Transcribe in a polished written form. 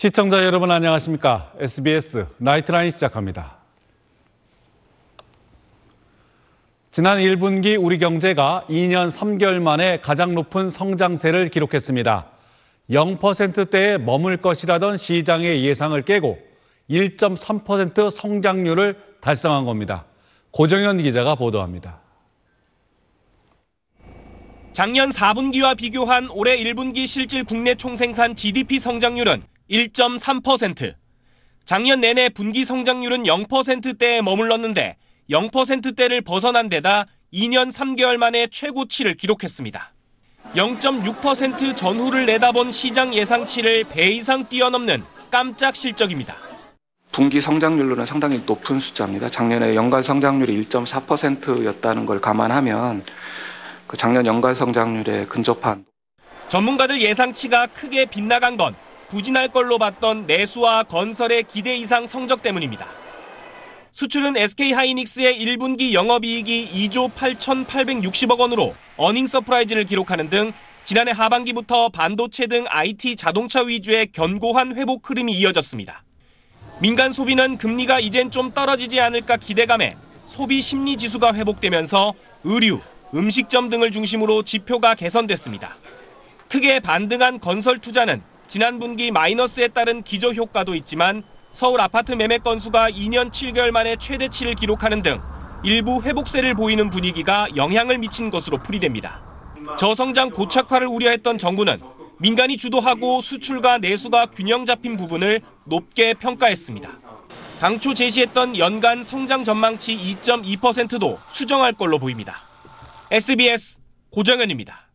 시청자 여러분 안녕하십니까? SBS 나이트라인 시작합니다. 지난 1분기 우리 경제가 2년 3개월 만에 가장 높은 성장세를 기록했습니다. 0%대에 머물 것이라던 시장의 예상을 깨고 1.3% 성장률을 달성한 겁니다. 고정현 기자가 보도합니다. 작년 4분기와 비교한 올해 1분기 실질 국내 총생산 GDP 성장률은 1.3%. 작년 내내 분기 성장률은 0%대에 머물렀는데 0%대를 벗어난 데다 2년 3개월 만에 최고치를 기록했습니다. 0.6% 전후를 내다본 시장 예상치를 배 이상 뛰어넘는 깜짝 실적입니다. 분기 성장률로는 상당히 높은 숫자입니다. 작년에 연간 성장률이 1.4%였다는 걸 감안하면 그 작년 연간 성장률에 근접한. 전문가들 예상치가 크게 빗나간 건 부진할 걸로 봤던 내수와 건설의 기대 이상 성적 때문입니다. 수출은 SK하이닉스의 1분기 영업이익이 2조 8,860억 원으로 어닝 서프라이즈를 기록하는 등 지난해 하반기부터 반도체 등 IT 자동차 위주의 견고한 회복 흐름이 이어졌습니다. 민간 소비는 금리가 이젠 좀 떨어지지 않을까 기대감에 소비 심리 지수가 회복되면서 의류, 음식점 등을 중심으로 지표가 개선됐습니다. 크게 반등한 건설 투자는 지난 분기 마이너스에 따른 기저 효과도 있지만 서울 아파트 매매 건수가 2년 7개월 만에 최대치를 기록하는 등 일부 회복세를 보이는 분위기가 영향을 미친 것으로 풀이됩니다. 저성장 고착화를 우려했던 정부는 민간이 주도하고 수출과 내수가 균형 잡힌 부분을 높게 평가했습니다. 당초 제시했던 연간 성장 전망치 2.2%도 수정할 걸로 보입니다. SBS 고정현입니다.